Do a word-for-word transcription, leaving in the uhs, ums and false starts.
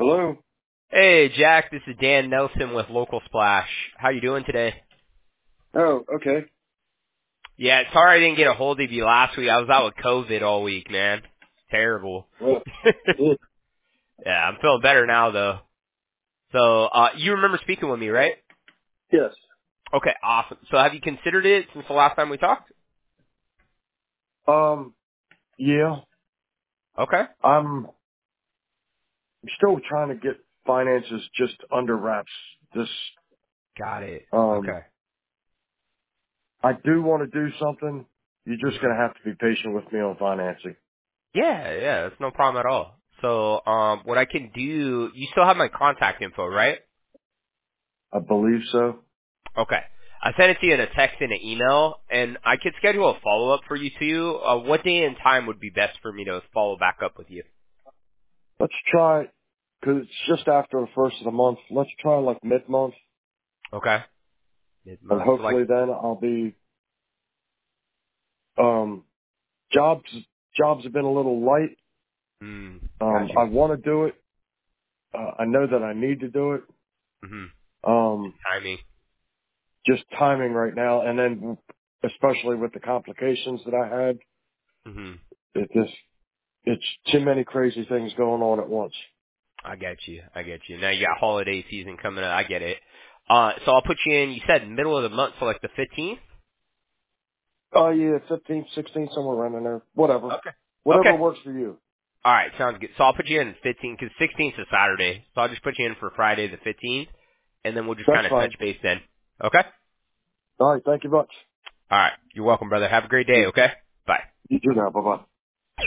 Hello. Hey, Jack, this is Dan Nelson with Local Splash. How you doing today? Oh, okay. Yeah, sorry I didn't get a hold of you last week. I was out with COVID all week, man. Terrible. Well, good. Yeah, I'm feeling better now, though. So, uh, you remember speaking with me, right? Yes. Okay, awesome. So have you considered it since the last time we talked? Um. Yeah. Okay. I'm still trying to get finances just under wraps. This. Got it. Um. Okay. I do want to do something. You're just hmm gonna have to be patient with me on financing. Yeah, yeah, that's no problem at all. So, um, what I can do, you still have my contact info, right? I believe so. Okay. I sent it to you in a text and an email, and I could schedule a follow-up for you too. Uh, what day and time would be best for me to follow back up with you? Let's try, cause it's just after the first of the month. Let's try like mid month, Okay. and Mid-month. So like, hopefully then I'll be. Um. Jobs. Jobs have been a little light. mm, Um. got I you. want to do it. Uh, I know that I need to do it. hmm Um. Timing. Just timing right now, and then especially with the complications that I had, hmm it just it's too many crazy things going on at once. I get you. I get you. Now you got holiday season coming up. I get it. Uh, so I'll put you in, you said middle of the month, so like the fifteenth? Oh yeah, fifteenth, sixteenth, somewhere around in there. Whatever, Okay. whatever Okay. works for you. All right, sounds good. So I'll put you in fifteenth, because sixteenth is Saturday. So I'll just put you in for Friday the fifteenth, and then we'll just That's kind of touch fine. base then. Okay? All right, thank you much. All right. You're welcome, brother. Have a great day, You okay? Bye. you too now. Bye bye.